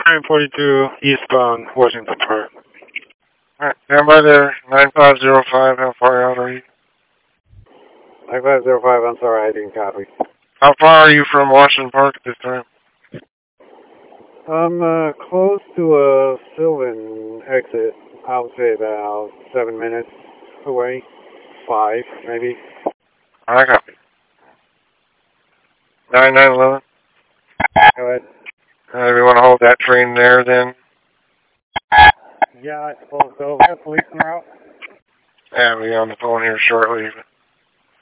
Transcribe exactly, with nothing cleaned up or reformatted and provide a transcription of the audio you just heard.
nine forty-two eastbound Washington Park. Alright, stand by there. nine five zero five, how far out are you? nine five zero five, I'm sorry, I didn't copy. How far are you from Washington Park at this time? I'm uh, close to a Sylvan exit. I would say about seven minutes away. Five, maybe. I copy. nine nine eleven. Go ahead. Uh, we want to hold that train there then? Yeah, I suppose so. We have police en route. Yeah, we'll be on the phone here shortly.